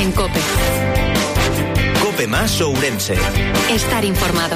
en COPE. COPE más Ourense. Estar informado.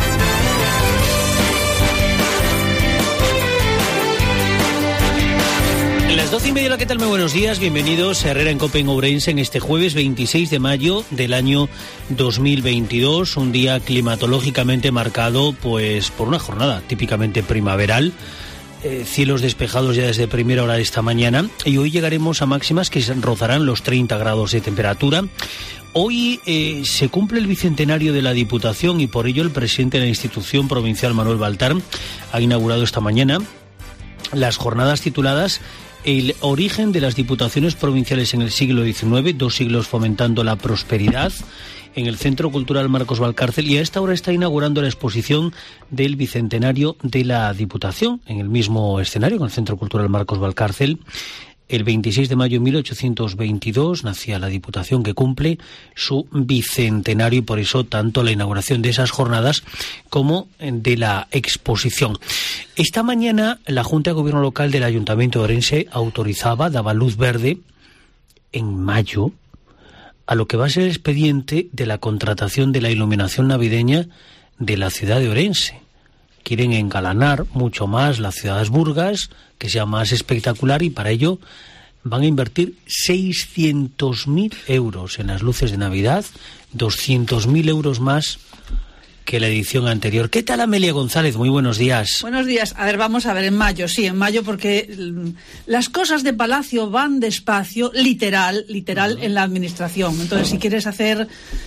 Las 12:30, ¿qué tal? Muy buenos días, bienvenidos a Herrera en COPE en Ourense en este jueves 26 de mayo del año 2022, un día climatológicamente marcado pues por una jornada típicamente primaveral, cielos despejados ya desde primera hora de esta mañana, y hoy llegaremos a máximas que rozarán los 30 grados de temperatura. Hoy se cumple el bicentenario de la Diputación y por ello el presidente de la institución provincial, Manuel Baltar, ha inaugurado esta mañana las jornadas tituladas El origen de las diputaciones provinciales en el siglo XIX, 2 siglos fomentando la prosperidad, en el Centro Cultural Marcos Valcárcel, y a esta hora está inaugurando la exposición del bicentenario de la Diputación en el mismo escenario, en el Centro Cultural Marcos Valcárcel. El 26 de mayo de 1822 nacía la Diputación, que cumple su bicentenario, y por eso tanto la inauguración de esas jornadas como de la exposición. Esta mañana la Junta de Gobierno Local del Ayuntamiento de Ourense daba luz verde en mayo a lo que va a ser el expediente de la contratación de la iluminación navideña de la ciudad de Ourense. Quieren engalanar mucho más la ciudad de Asburgas, que sea más espectacular, y para ello van a invertir 600.000 euros en las luces de Navidad, 200.000 euros más que la edición anterior. ¿Qué tal, Amelia González? Muy buenos días. Buenos días. A ver, vamos a ver, en mayo, porque las cosas de Palacio van despacio, literal en la administración. Entonces, si quieres hacer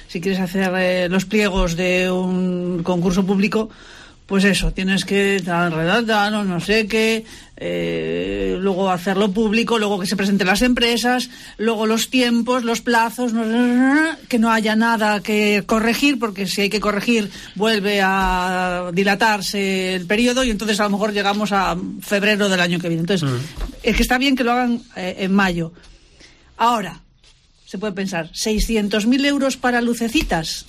los pliegos de un concurso público, pues eso, tienes que redactar, no sé qué, luego hacerlo público, luego que se presenten las empresas, luego los tiempos, los plazos, que no haya nada que corregir, porque si hay que corregir vuelve a dilatarse el periodo y entonces a lo mejor llegamos a febrero del año que viene. Entonces, es que está bien que lo hagan en mayo. Ahora, se puede pensar, 600.000 euros para lucecitas.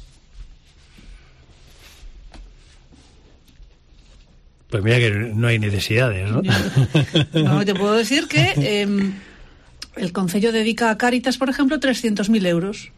Pues mira que no hay necesidades, ¿no? No, te puedo decir que el Concello dedica a Cáritas, por ejemplo, 300.000 euros.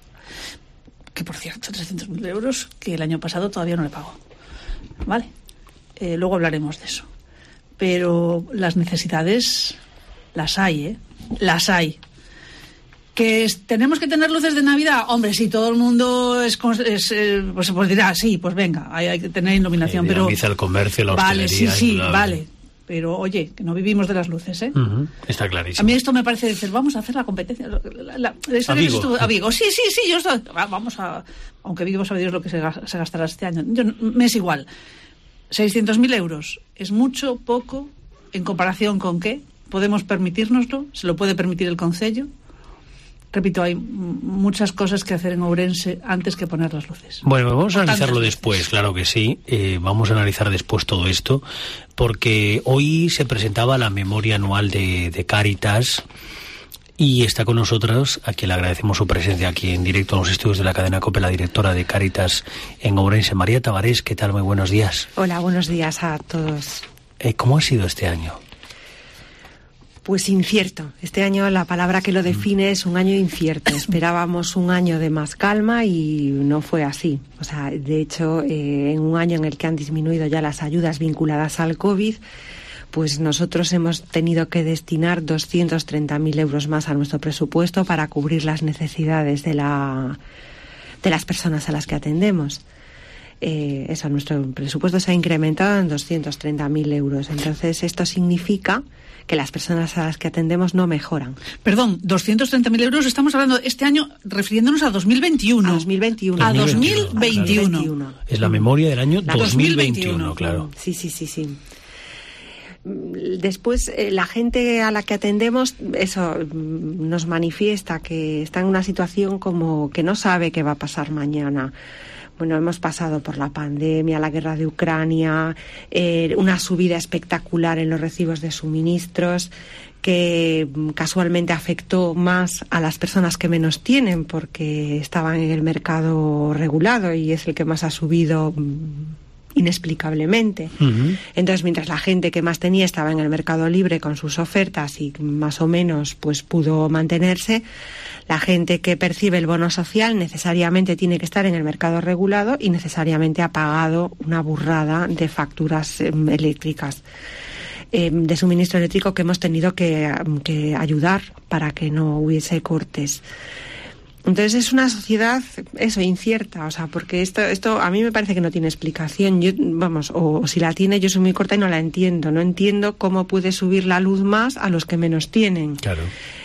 Que, por cierto, 300.000 euros que el año pasado todavía no le pagó. ¿Vale? Luego hablaremos de eso. Pero las necesidades las hay, ¿eh? Las hay. ¿Que tenemos que tener luces de Navidad? Hombre, si todo el mundo pues dirá, sí, pues venga, hay que tener iluminación. Pero el comercio, la hostelería. Sí, vale. Pero, oye, que no vivimos de las luces, ¿eh? Está clarísimo. A mí esto me parece decir, vamos a hacer la competencia. A Vigo. Sí, yo estoy, vamos a... Aunque Vigo sabe Dios lo que se gastará este año. Me es igual. 600.000 euros. ¿Es mucho, poco? ¿En comparación con qué? ¿Podemos permitírnoslo? ¿Se lo puede permitir el Concello? Repito, hay muchas cosas que hacer en Ourense antes que poner las luces. Bueno, vamos a analizarlo después, claro que sí. Vamos a analizar después todo esto, porque hoy se presentaba la memoria anual de Cáritas y está con nosotros, a quien le agradecemos su presencia aquí en directo en los estudios de la cadena COPE, la directora de Cáritas en Ourense, María Tavares. ¿Qué tal? Muy buenos días. Hola, buenos días a todos. ¿Cómo ha sido este año? Pues incierto. Este año la palabra que lo define es un año incierto. Esperábamos un año de más calma y no fue así. O sea, de hecho, en un año en el que han disminuido ya las ayudas vinculadas al COVID, pues nosotros hemos tenido que destinar 230.000 euros más a nuestro presupuesto para cubrir las necesidades de las personas a las que atendemos. Nuestro presupuesto se ha incrementado en 230.000 euros. Entonces, esto significa que las personas a las que atendemos no mejoran. Perdón, 230.000 euros, estamos hablando este año refiriéndos a 2021. A 2021. A 2021. Es la memoria del año 2021, claro. Sí. Después, la gente a la que atendemos, eso nos manifiesta que está en una situación como que no sabe qué va a pasar mañana. Bueno, hemos pasado por la pandemia, la guerra de Ucrania, una subida espectacular en los recibos de suministros que casualmente afectó más a las personas que menos tienen porque estaban en el mercado regulado y es el que más ha subido inexplicablemente. Entonces, mientras la gente que más tenía estaba en el mercado libre con sus ofertas y más o menos pues pudo mantenerse, la gente que percibe el bono social necesariamente tiene que estar en el mercado regulado y necesariamente ha pagado una burrada de facturas eléctricas, de suministro eléctrico, que hemos tenido que ayudar para que no hubiese cortes. Entonces es una sociedad, eso, incierta, o sea, porque esto a mí me parece que no tiene explicación. Yo, vamos, o si la tiene, yo soy muy corta y no la entiendo. No entiendo cómo puede subir la luz más a los que menos tienen. Claro.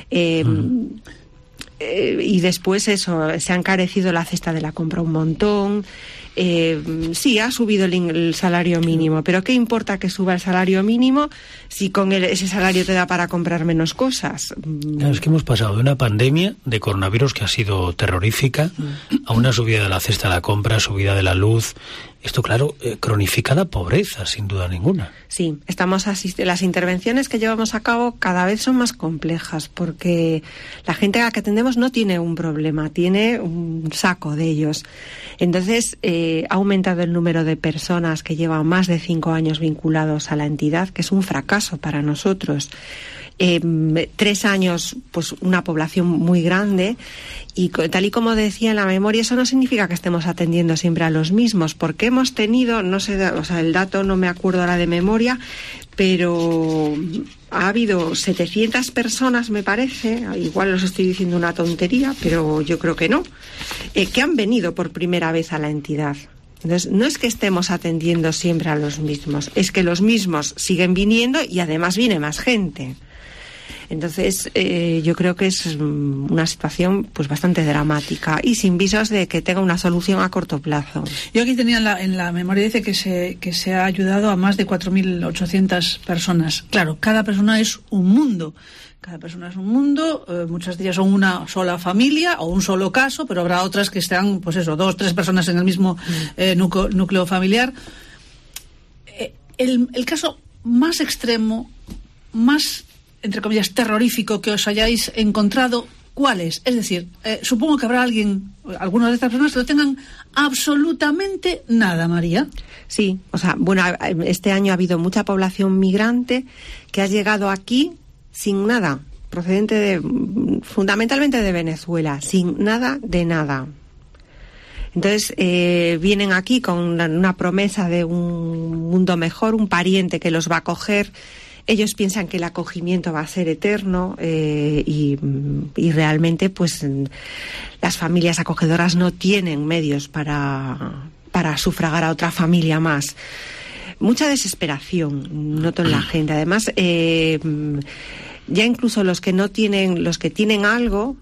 Y después eso, se ha encarecido la cesta de la compra un montón. Sí, ha subido el salario mínimo, pero ¿qué importa que suba el salario mínimo si con ese salario te da para comprar menos cosas? Claro, es que hemos pasado de una pandemia de coronavirus que ha sido terrorífica a una subida de la cesta de la compra, subida de la luz. Esto, claro, cronifica la pobreza, sin duda ninguna. Sí, las intervenciones que llevamos a cabo cada vez son más complejas, porque la gente a la que atendemos no tiene un problema, tiene un saco de ellos. Entonces, ha aumentado el número de personas que llevan más de 5 años vinculados a la entidad, que es un fracaso para nosotros. 3 años, pues una población muy grande, y tal y como decía en la memoria, eso no significa que estemos atendiendo siempre a los mismos, porque hemos tenido, no sé, o sea, el dato no me acuerdo ahora de memoria, pero ha habido 700 personas, me parece, igual os estoy diciendo una tontería, pero yo creo que no, que han venido por primera vez a la entidad. Entonces, no es que estemos atendiendo siempre a los mismos, es que los mismos siguen viniendo y además viene más gente. Entonces, yo creo que es una situación pues bastante dramática y sin visos de que tenga una solución a corto plazo. Yo aquí tenía en la memoria, dice que se ha ayudado a más de 4.800 personas. Claro, cada persona es un mundo. Cada persona es un mundo, muchas de ellas son una sola familia o un solo caso, pero habrá otras que están, pues eso, 2, 3 personas en el mismo núcleo familiar. El caso más extremo, más, entre comillas, terrorífico que os hayáis encontrado, ¿cuál es? Es decir, supongo que habrá algunas de estas personas que no tengan absolutamente nada, María. Sí, o sea, bueno, este año ha habido mucha población migrante que ha llegado aquí sin nada, procedente fundamentalmente de Venezuela, sin nada de nada. Entonces vienen aquí con una promesa de un mundo mejor, un pariente que los va a acoger. Ellos piensan que el acogimiento va a ser eterno y realmente pues las familias acogedoras no tienen medios para sufragar a otra familia más. Mucha desesperación noto en la gente. Además, ya incluso los que tienen algo,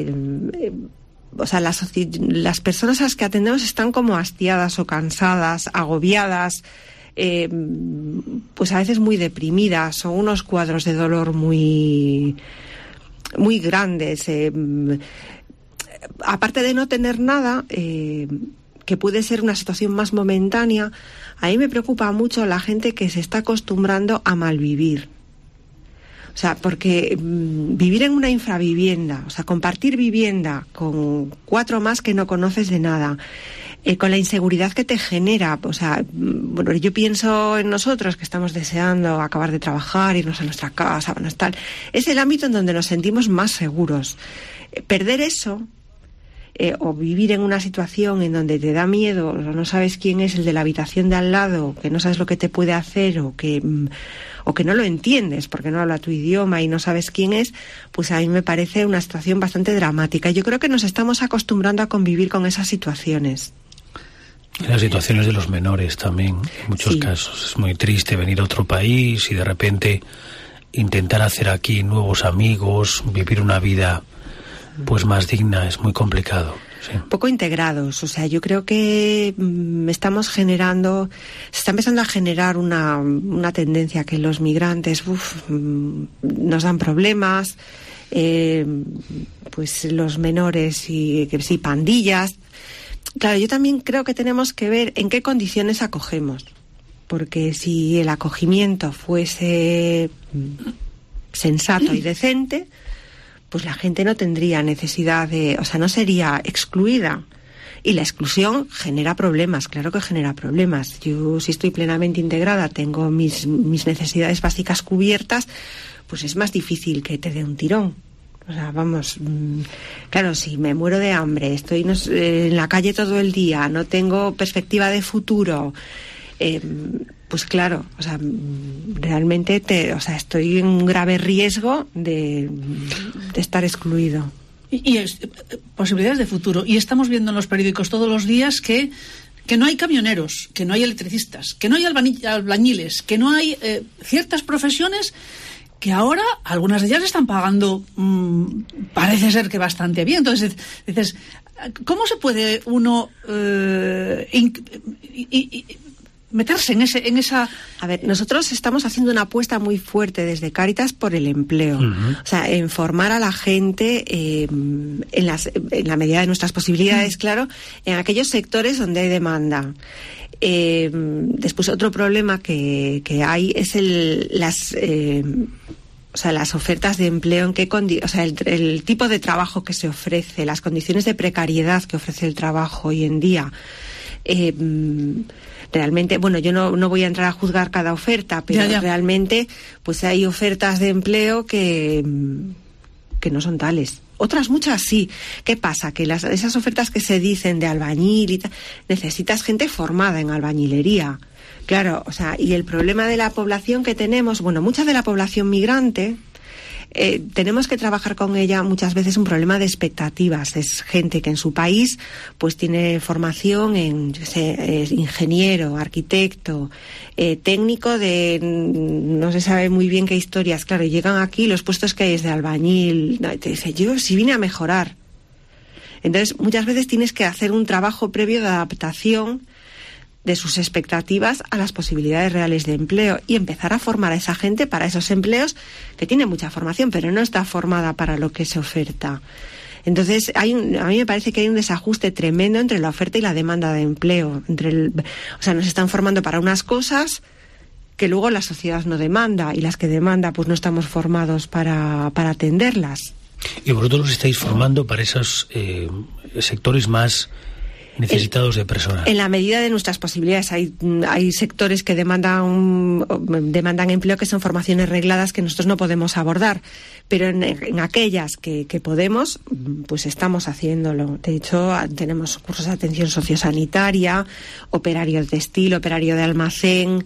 o sea, las personas a las que atendemos están como hastiadas o cansadas, agobiadas, pues a veces muy deprimidas, son unos cuadros de dolor muy, muy grandes. Aparte de no tener nada, que puede ser una situación más momentánea, a mí me preocupa mucho la gente que se está acostumbrando a malvivir. O sea, porque vivir en una infravivienda, o sea, compartir vivienda con 4 más que no conoces de nada, con la inseguridad que te genera, o sea, bueno, yo pienso en nosotros que estamos deseando acabar de trabajar, irnos a nuestra casa, bueno, tal, es el ámbito en donde nos sentimos más seguros. Perder eso, o vivir en una situación en donde te da miedo, o no sabes quién es el de la habitación de al lado, que no sabes lo que te puede hacer, o que no lo entiendes porque no habla tu idioma y no sabes quién es, pues a mí me parece una situación bastante dramática. Yo creo que nos estamos acostumbrando a convivir con esas situaciones. Las situaciones de los menores también, en muchos casos. Es muy triste venir a otro país y de repente intentar hacer aquí nuevos amigos, vivir una vida pues más digna, es muy complicado. Sí. Poco integrados, o sea, yo creo que se está empezando a generar una tendencia que los migrantes nos dan problemas, pues los menores y pandillas. Claro, yo también creo que tenemos que ver en qué condiciones acogemos, porque si el acogimiento fuese sensato y decente, pues la gente no tendría necesidad no sería excluida. Y la exclusión genera problemas, claro que genera problemas. Yo, si estoy plenamente integrada, tengo mis necesidades básicas cubiertas, pues es más difícil que te dé un tirón. O sea, vamos, claro, si me muero de hambre, estoy en la calle todo el día, no tengo perspectiva de futuro, pues claro, o sea, realmente estoy en un grave riesgo de estar excluido. Y posibilidades de futuro. Y estamos viendo en los periódicos todos los días que no hay camioneros, que no hay electricistas, que no hay albañiles, que no hay ciertas profesiones que ahora algunas de ellas están pagando, parece ser que bastante bien. Entonces dices, ¿cómo se puede uno meterse en esa...? A ver, nosotros estamos haciendo una apuesta muy fuerte desde Cáritas por el empleo. O sea, en formar a la gente en la medida de nuestras posibilidades, claro, en aquellos sectores donde hay demanda. Después otro problema que hay es las ofertas de empleo, el tipo de trabajo que se ofrece, las condiciones de precariedad que ofrece el trabajo hoy en día. Realmente, bueno, yo no voy a entrar a juzgar cada oferta, pero realmente pues hay ofertas de empleo que no son tales. Otras muchas sí. ¿Qué pasa? Que esas ofertas que se dicen de albañil y tal, necesitas gente formada en albañilería. Claro, o sea, y el problema de la población que tenemos, bueno, mucha de la población migrante, tenemos que trabajar con ella muchas veces un problema de expectativas. Es gente que en su país pues tiene formación en, ingeniero, arquitecto, técnico de no se sabe muy bien qué historias. Claro, llegan aquí, los puestos que hay es de albañil, te dice, yo sí vine a mejorar. Entonces muchas veces tienes que hacer un trabajo previo de adaptación de sus expectativas a las posibilidades reales de empleo y empezar a formar a esa gente para esos empleos que tiene mucha formación pero no está formada para lo que se oferta. Entonces a mí me parece que hay un desajuste tremendo entre la oferta y la demanda de empleo. Nos están formando para unas cosas que luego la sociedad no demanda y las que demanda pues no estamos formados para atenderlas. Y vosotros los estáis formando para esos sectores más necesitados de personal. En la medida de nuestras posibilidades. Hay sectores que demandan empleo que son formaciones regladas que nosotros no podemos abordar, pero en aquellas que podemos, pues estamos haciéndolo. De hecho, tenemos cursos de atención sociosanitaria, operario textil, operario de almacén.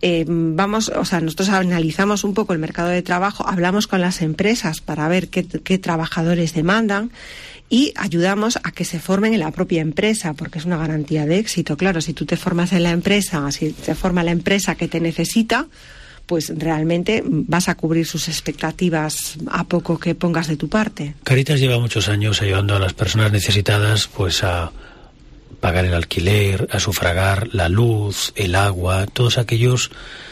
Nosotros analizamos un poco el mercado de trabajo, hablamos con las empresas para ver qué trabajadores demandan y ayudamos a que se formen en la propia empresa, porque es una garantía de éxito. Claro, si tú te formas en la empresa, si te forma la empresa que te necesita, pues realmente vas a cubrir sus expectativas a poco que pongas de tu parte. Cáritas lleva muchos años ayudando a las personas necesitadas pues a pagar el alquiler, a sufragar la luz, el agua, todas aquellas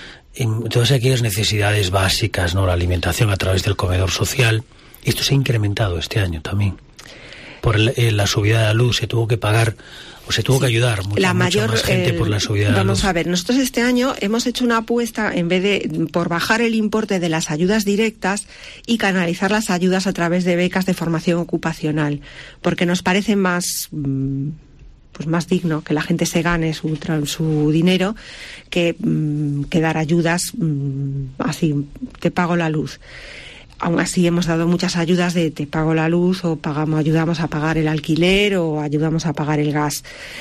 necesidades básicas, ¿no? La alimentación a través del comedor social. Esto se ha incrementado este año también. Por la subida de la luz se tuvo que pagar o se tuvo que ayudar mucha más gente por la subida de la luz. Vamos a ver, nosotros este año hemos hecho una apuesta por bajar el importe de las ayudas directas y canalizar las ayudas a través de becas de formación ocupacional, porque nos parece más digno que la gente se gane su dinero que dar ayudas así, te pago la luz. Aún así hemos dado muchas ayudas de te pago la luz o ayudamos a pagar el alquiler o ayudamos a pagar el gas.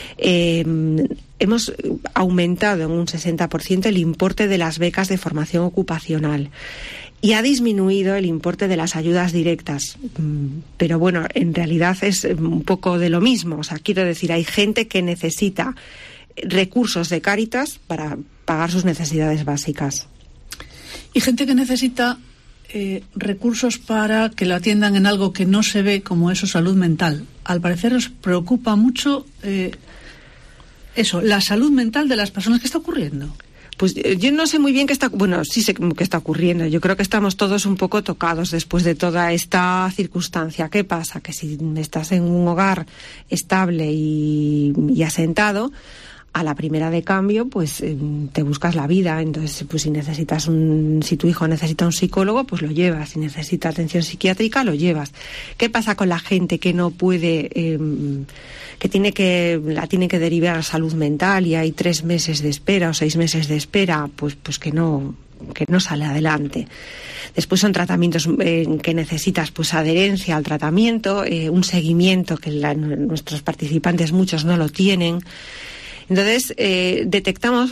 Hemos aumentado en un 60% el importe de las becas de formación ocupacional y ha disminuido el importe de las ayudas directas. Pero bueno, en realidad es un poco de lo mismo. O sea, quiero decir, hay gente que necesita recursos de Cáritas para pagar sus necesidades básicas. Y gente que necesita recursos para que lo atiendan en algo que no se ve, como eso, salud mental. Al parecer os preocupa mucho la salud mental de las personas. ¿Qué está ocurriendo? Pues yo no sé muy bien qué está... Bueno, sí sé qué está ocurriendo. Yo creo que estamos todos un poco tocados después de toda esta circunstancia. ¿Qué pasa? Que si estás en un hogar estable y asentado, a la primera de cambio, pues te buscas la vida. Entonces, pues si tu hijo necesita un psicólogo, pues lo llevas. Si necesita atención psiquiátrica, lo llevas. ¿Qué pasa con la gente que no puede, que la tiene que derivar a salud mental y hay 3 meses de espera o 6 meses de espera? Pues que no sale adelante. Después son tratamientos que necesitas pues adherencia al tratamiento, un seguimiento que nuestros participantes muchos no lo tienen. Entonces, detectamos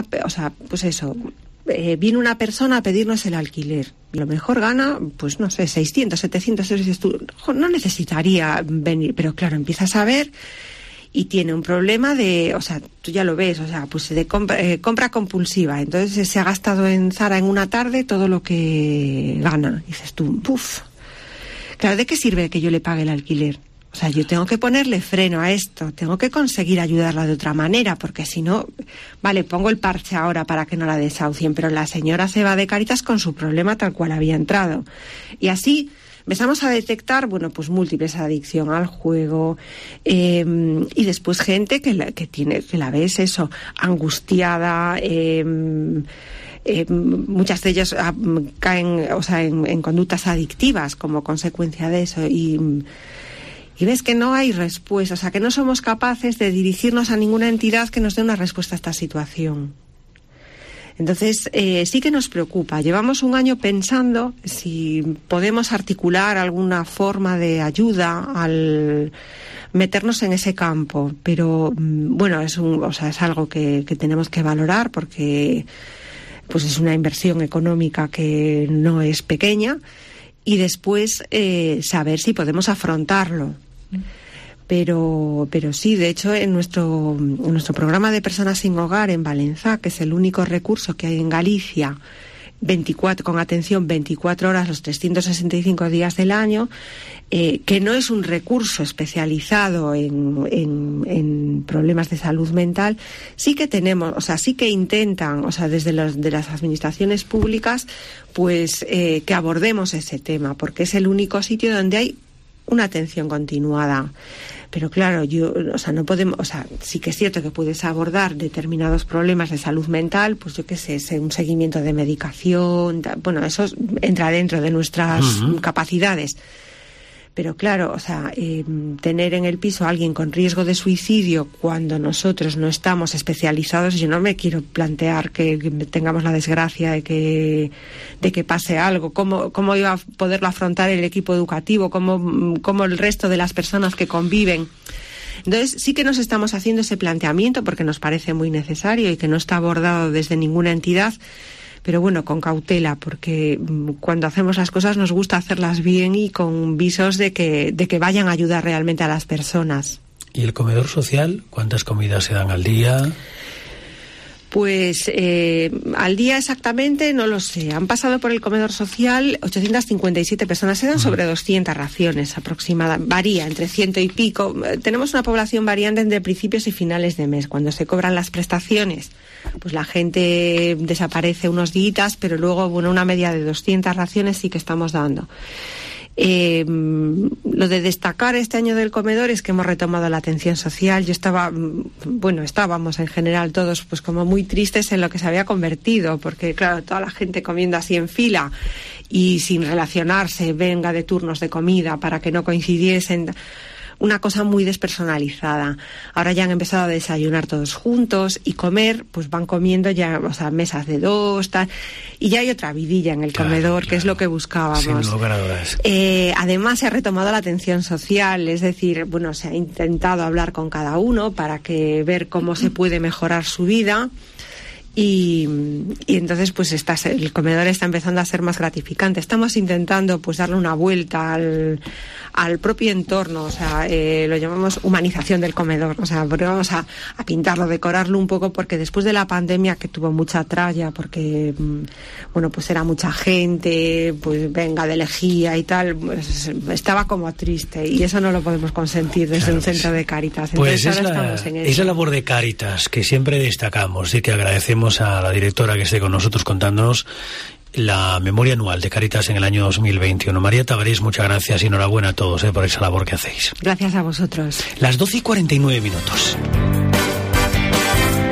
viene una persona a pedirnos el alquiler. A lo mejor gana, pues no sé, 600, 700 euros. Y dices tú, no necesitaría venir. Pero claro, empiezas a ver y tiene un problema tú ya lo ves, pues de compra compulsiva. Entonces se ha gastado en Zara en una tarde todo lo que gana. Y dices tú, claro, ¿de qué sirve que yo le pague el alquiler? Yo tengo que ponerle freno a esto, tengo que conseguir ayudarla de otra manera, porque si no, vale, pongo el parche ahora para que no la desahucien, pero la señora se va de Cáritas con su problema tal cual había entrado. Y así empezamos a detectar, pues múltiples, adicción al juego, y después gente que la ves eso, angustiada, muchas de ellas caen, en conductas adictivas como consecuencia de eso, y ves que no hay respuesta, que no somos capaces de dirigirnos a ninguna entidad que nos dé una respuesta a esta situación. Entonces, sí que nos preocupa. Llevamos un año pensando si podemos articular alguna forma de ayuda al meternos en ese campo, pero es algo que tenemos que valorar porque pues es una inversión económica que no es pequeña, y después saber si podemos afrontarlo. Pero sí, de hecho, en nuestro programa de personas sin hogar en Valencia, que es el único recurso que hay en Galicia, con atención 24 horas los 365 días del año, que no es un recurso especializado en problemas de salud mental, sí que tenemos, sí que intentan, desde de las administraciones públicas, pues que abordemos ese tema, porque es el único sitio donde hay una atención continuada. Pero claro, no podemos, sí que es cierto que puedes abordar determinados problemas de salud mental, pues yo qué sé, un seguimiento de medicación, eso entra dentro de nuestras capacidades. Pero claro, tener en el piso a alguien con riesgo de suicidio cuando nosotros no estamos especializados, yo no me quiero plantear que tengamos la desgracia de que pase algo. ¿Cómo iba a poderlo afrontar el equipo educativo? ¿Cómo el resto de las personas que conviven? Entonces, sí que nos estamos haciendo ese planteamiento porque nos parece muy necesario y que no está abordado desde ninguna entidad. Pero con cautela, porque cuando hacemos las cosas nos gusta hacerlas bien y con visos de que vayan a ayudar realmente a las personas. ¿Y el comedor social? ¿Cuántas comidas se dan al día? Pues al día exactamente no lo sé. Han pasado por el comedor social 857 personas. Se dan sobre 200 raciones aproximadamente. Varía entre 100 y pico. Tenemos una población variante entre principios y finales de mes. Cuando se cobran las prestaciones, pues la gente desaparece unos días, pero luego una media de 200 raciones sí que estamos dando. Lo de destacar este año del comedor es que hemos retomado la atención social. Estábamos en general todos pues como muy tristes en lo que se había convertido, porque claro, toda la gente comiendo así en fila y sin relacionarse, venga de turnos de comida para que no coincidiesen. Una cosa muy despersonalizada. Ahora ya han empezado a desayunar todos juntos y comer, pues van comiendo ya, mesas de 2, tal, y ya hay otra vidilla en el comedor, que es lo que buscábamos. Sin lugar a dudas. Además se ha retomado la atención social, es decir, se ha intentado hablar con cada uno para ver cómo se puede mejorar su vida. Y entonces pues el comedor está empezando a ser más gratificante. Estamos intentando pues darle una vuelta al propio entorno, lo llamamos humanización del comedor, porque vamos a pintarlo, decorarlo un poco, porque después de la pandemia, que tuvo mucha tralla, porque pues era mucha gente, pues venga de lejía y tal, pues estaba como triste, y eso no lo podemos consentir desde un centro de Cáritas. Pues es la labor de Cáritas que siempre destacamos y que agradecemos a la directora que esté con nosotros contándonos la memoria anual de Cáritas en el año 2021. María Tavares, muchas gracias y enhorabuena a todos por esa labor que hacéis. Gracias a vosotros. Las 12:49.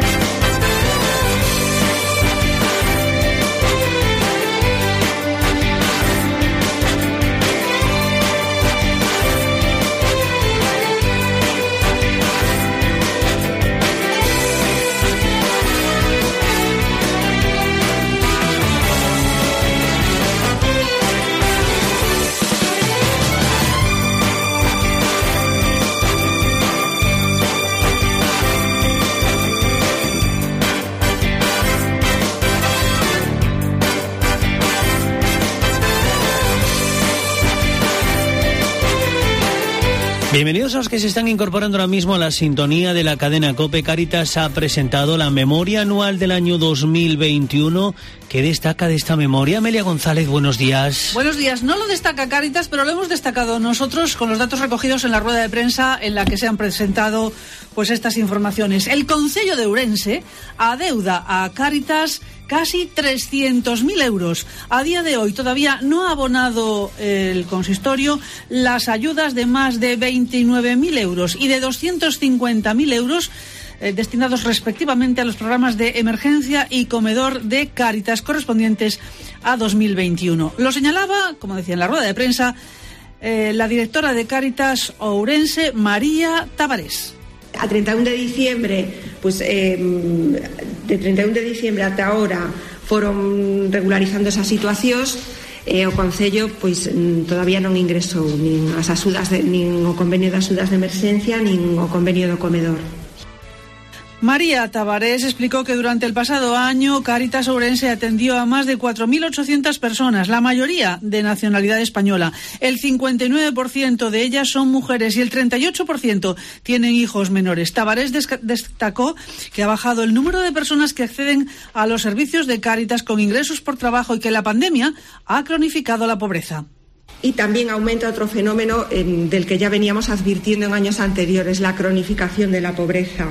Bienvenidos a los que se están incorporando ahora mismo a la sintonía de la cadena COPE. Cáritas ha presentado la memoria anual del año 2021. ¿Qué destaca de esta memoria? Amelia González, buenos días. Buenos días. No lo destaca Cáritas, pero lo hemos destacado nosotros con los datos recogidos en la rueda de prensa en la que se han presentado pues estas informaciones. El Concello de Ourense adeuda a Cáritas casi 300.000 euros. A día de hoy todavía no ha abonado el consistorio las ayudas de más de 29.000 euros y de 250.000 euros destinados respectivamente a los programas de emergencia y comedor de Cáritas correspondientes a 2021. Lo señalaba, como decía en la rueda de prensa, la directora de Cáritas Ourense, María Tavares. A 31 de diciembre, pues de 31 de diciembre ata ahora foron regularizando esa situación. O Concello pois todavía non ingresou nin as axudas nin o convenio de axudas de emerxencia nin o convenio do comedor. María Tavares explicó que durante el pasado año Cáritas Ourense atendió a más de 4.800 personas, la mayoría de nacionalidad española. El 59% de ellas son mujeres y el 38% tienen hijos menores. Tavares destacó que ha bajado el número de personas que acceden a los servicios de Cáritas con ingresos por trabajo y que la pandemia ha cronificado la pobreza. Y también aumenta otro fenómeno del que ya veníamos advirtiendo en años anteriores, la cronificación de la pobreza.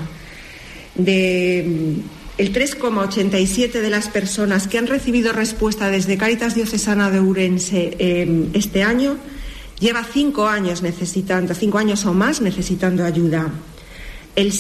El 3,87% de las personas que han recibido respuesta desde Cáritas Diocesana de Ourense este año lleva 5 años o más necesitando ayuda. El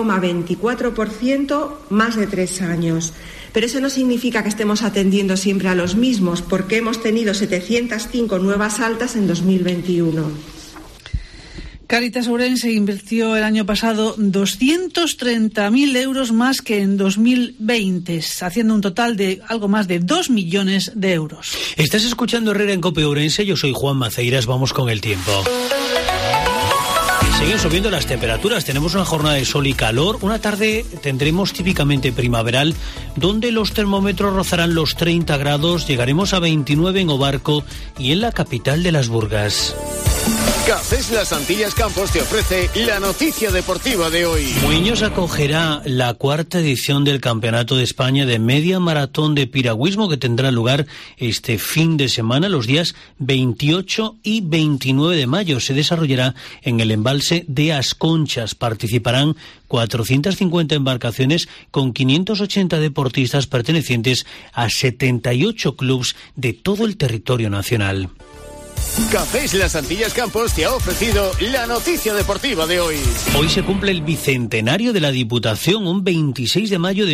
7,24% más de 3 años. Pero eso no significa que estemos atendiendo siempre a los mismos, porque hemos tenido 705 nuevas altas en 2021. Cáritas Ourense invirtió el año pasado 230.000 euros más que en 2020, haciendo un total de algo más de 2 millones de euros. Estás escuchando Herrera en COPE Ourense, yo soy Juan Maceiras, vamos con el tiempo. Siguen subiendo las temperaturas, tenemos una jornada de sol y calor, una tarde tendremos típicamente primaveral, donde los termómetros rozarán los 30 grados, llegaremos a 29 en Obarco y en la capital de las Burgas. Cafés Las Antillas Campos te ofrece la noticia deportiva de hoy. Muiños acogerá la 4ª edición del Campeonato de España de Media Maratón de Piragüismo que tendrá lugar este fin de semana, los días 28 y 29 de mayo. Se desarrollará en el embalse de Asconchas. Participarán 450 embarcaciones con 580 deportistas pertenecientes a 78 clubes de todo el territorio nacional. Cafés Las Antillas Campos te ha ofrecido la noticia deportiva de hoy. Hoy se cumple el bicentenario de la Diputación, un 26 de mayo de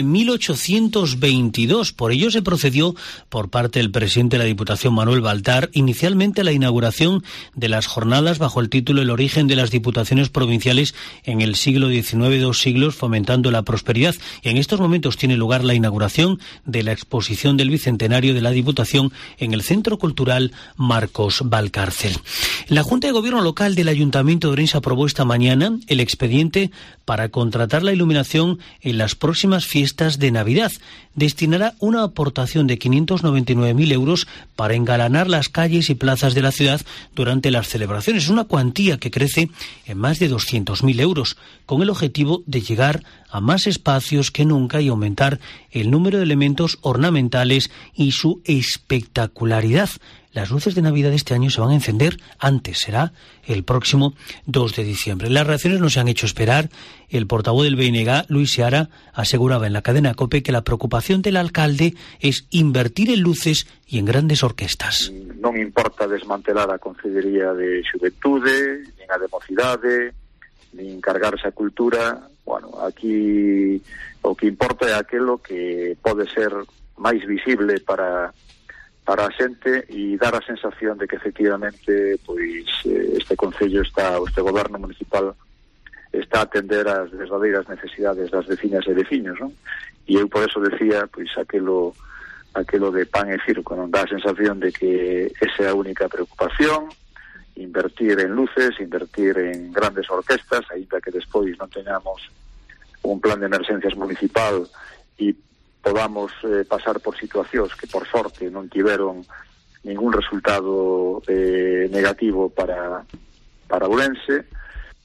1822. Por ello se procedió por parte del presidente de la Diputación, Manuel Baltar, inicialmente a la inauguración de las jornadas bajo el título El origen de las Diputaciones Provinciales en el siglo XIX, 2 siglos, fomentando la prosperidad. Y en estos momentos tiene lugar la inauguración de la exposición del bicentenario de la Diputación en el Centro Cultural Marcos Valcárcel. La Junta de Gobierno Local del Ayuntamiento de Ourense aprobó esta mañana el expediente para contratar la iluminación en las próximas fiestas de Navidad. Destinará una aportación de 599.000 euros para engalanar las calles y plazas de la ciudad durante las celebraciones. Una cuantía que crece en más de 200.000 euros, con el objetivo de llegar a más espacios que nunca y aumentar el número de elementos ornamentales y su espectacularidad. Las luces de Navidad de este año se van a encender antes, será el próximo 2 de diciembre. Las reacciones no se han hecho esperar. El portavoz del BNG, Luis Seara, aseguraba en la cadena COPE que la preocupación del alcalde es invertir en luces y en grandes orquestas. Non importa desmantelar a Consellería de Xuventude, nin a de Mocidade, nin cargarse a cultura. Bueno, aquí o que importa é aquilo que pode ser máis visible para a xente e dar a sensación de que efectivamente pois este concello este goberno municipal está a atender as verdadeiras necesidades das veciñas e veciños, non? E eu por eso decía pois aquilo de pan e circo, non? Dá a sensación de que esa é a única preocupación, invertir en luces, invertir en grandes orquestas, aínda que despois non teñamos un plan de emerxencias municipal e podamos pasar por situacións que por sorte non tiveron ningún resultado negativo para Ourense,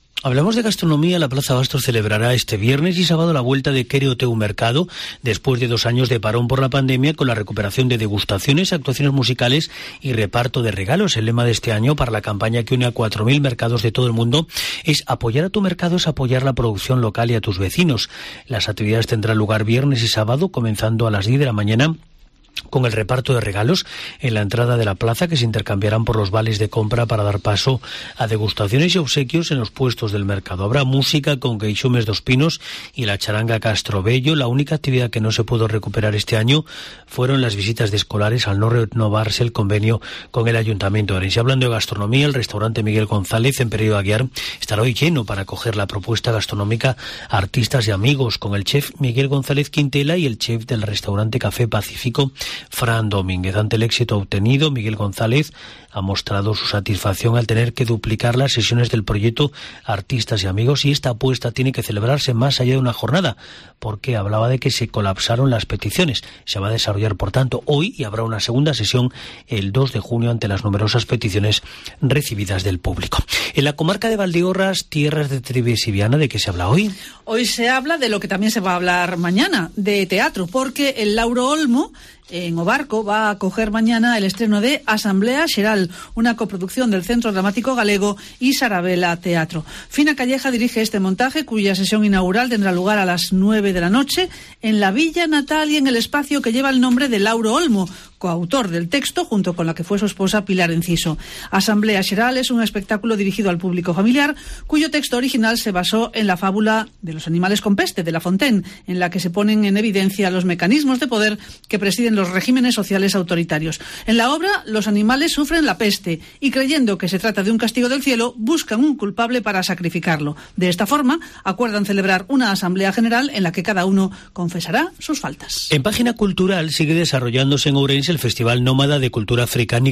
Hablamos de gastronomía. La Plaza Bastos celebrará este viernes y sábado la vuelta de Quere o Teu Mercado, después de 2 años de parón por la pandemia, con la recuperación de degustaciones, actuaciones musicales y reparto de regalos. El lema de este año, para la campaña que une a 4.000 mercados de todo el mundo, es apoyar a tu mercado, es apoyar la producción local y a tus vecinos. Las actividades tendrán lugar viernes y sábado, comenzando a las 10 de la mañana, con el reparto de regalos en la entrada de la plaza, que se intercambiarán por los vales de compra para dar paso a degustaciones y obsequios en los puestos del mercado. Habrá música con Queixumes dos Pinos y la charanga Castrobello. La única actividad que no se pudo recuperar este año fueron las visitas de escolares, al no renovarse el convenio con el Ayuntamiento de Orense. Hablando de gastronomía, el restaurante Miguel González en Pereiro Aguiar estará hoy lleno para acoger la propuesta gastronómica Artistas y Amigos, con el chef Miguel González Quintela y el chef del restaurante Café Pacífico, Fran Domínguez. Ante el éxito obtenido, Miguel González ha mostrado su satisfacción al tener que duplicar las sesiones del proyecto Artistas y Amigos, y esta apuesta tiene que celebrarse más allá de una jornada, porque hablaba de que se colapsaron las peticiones. Se va a desarrollar, por tanto, hoy, y habrá una segunda sesión el 2 de junio ante las numerosas peticiones recibidas del público. En la comarca de Valdeorras, tierras de Trives y Viana, ¿de qué se habla hoy? Hoy se habla de lo que también se va a hablar mañana, de teatro, porque el Lauro Olmo en Obarco va a acoger mañana el estreno de Asamblea Xeral, una coproducción del Centro Dramático Galego y Sarabela Teatro. Fina Calleja dirige este montaje, cuya sesión inaugural tendrá lugar a las 9 de la noche en la Villa Natal y en el espacio que lleva el nombre de Lauro Olmo, coautor del texto junto con la que fue su esposa Pilar Enciso. Asamblea Xeral es un espectáculo dirigido al público familiar, cuyo texto original se basó en la fábula de los animales con peste de La Fontaine, en la que se ponen en evidencia los mecanismos de poder que presiden los regímenes sociales autoritarios. En la obra, los animales sufren la peste y, creyendo que se trata de un castigo del cielo, buscan un culpable para sacrificarlo. De esta forma, acuerdan celebrar una asamblea general en la que cada uno confesará sus faltas. En página cultural sigue desarrollándose en Ourense el Festival Nómada de Cultura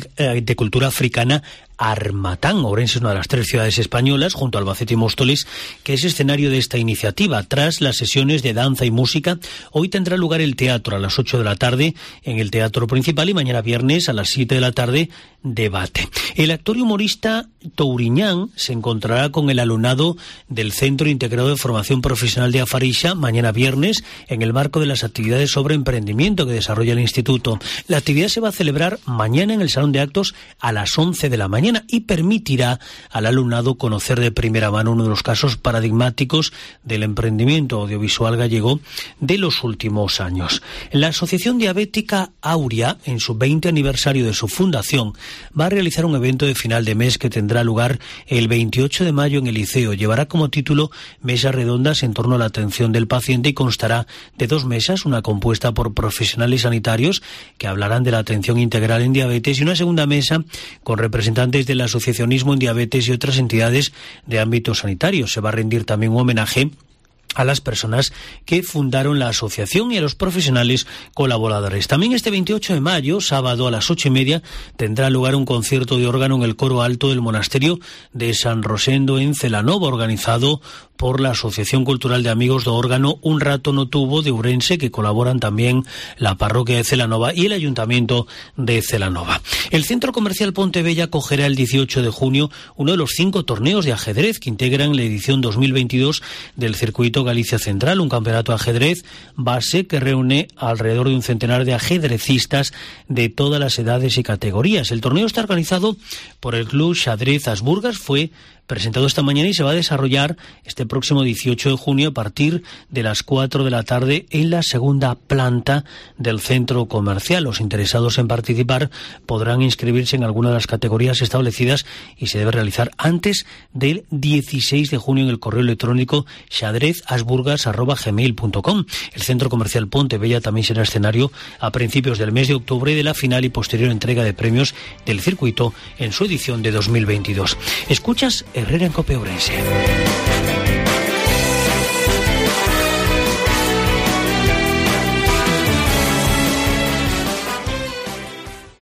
Africana Armatán. Ourense es una de las 3 ciudades españolas, junto a Albacete y Móstoles, que es escenario de esta iniciativa. Tras las sesiones de danza y música, hoy tendrá lugar el teatro a las 8 de la tarde en el Teatro Principal, y mañana viernes a las 7 de la tarde debate. El actor y humorista Touriñán se encontrará con el alumnado del Centro Integrado de Formación Profesional de Afarixa mañana viernes, en el marco de las actividades sobre emprendimiento que desarrolla el instituto. La actividad se va a celebrar mañana en el Salón de Actos a las 11 de la mañana y permitirá al alumnado conocer de primera mano uno de los casos paradigmáticos del emprendimiento audiovisual gallego de los últimos años. La Asociación Diabética Auria, en su 20 aniversario de su fundación, va a realizar un evento de final de mes que tendrá lugar el 28 de mayo en el Liceo. Llevará como título Mesas Redondas en torno a la atención del paciente y constará de 2 mesas, una compuesta por profesionales sanitarios que hablarán de la atención integral en diabetes, y una segunda mesa con representantes del asociacionismo en diabetes y otras entidades de ámbito sanitario. Se va a rendir también un homenaje a las personas que fundaron la asociación y a los profesionales colaboradores. También este 28 de mayo, sábado a las 8:30, tendrá lugar un concierto de órgano en el coro alto del monasterio de San Rosendo en Celanova, organizado por la Asociación Cultural de Amigos do Órgano Un Rato No Tuvo de Ourense, que colaboran también la parroquia de Celanova y el Ayuntamiento de Celanova. El Centro Comercial Pontebella acogerá el 18 de junio uno de los 5 torneos de ajedrez que integran la edición 2022 del Circuito Galicia Central, un campeonato de ajedrez base que reúne alrededor de un centenar de ajedrecistas de todas las edades y categorías. El torneo está organizado por el Club Xadrez Asburgas, fue presentado esta mañana y se va a desarrollar este próximo 18 de junio a partir de las 4 de la tarde en la segunda planta del centro comercial. Los interesados en participar podrán inscribirse en alguna de las categorías establecidas y se debe realizar antes del 16 de junio en el correo electrónico xadrezasburgas@gmail.com. El centro comercial Pontebella también será escenario a principios del mes de octubre de la final y posterior entrega de premios del circuito en su edición de 2022. Escuchas Herrera en COPE Ourense.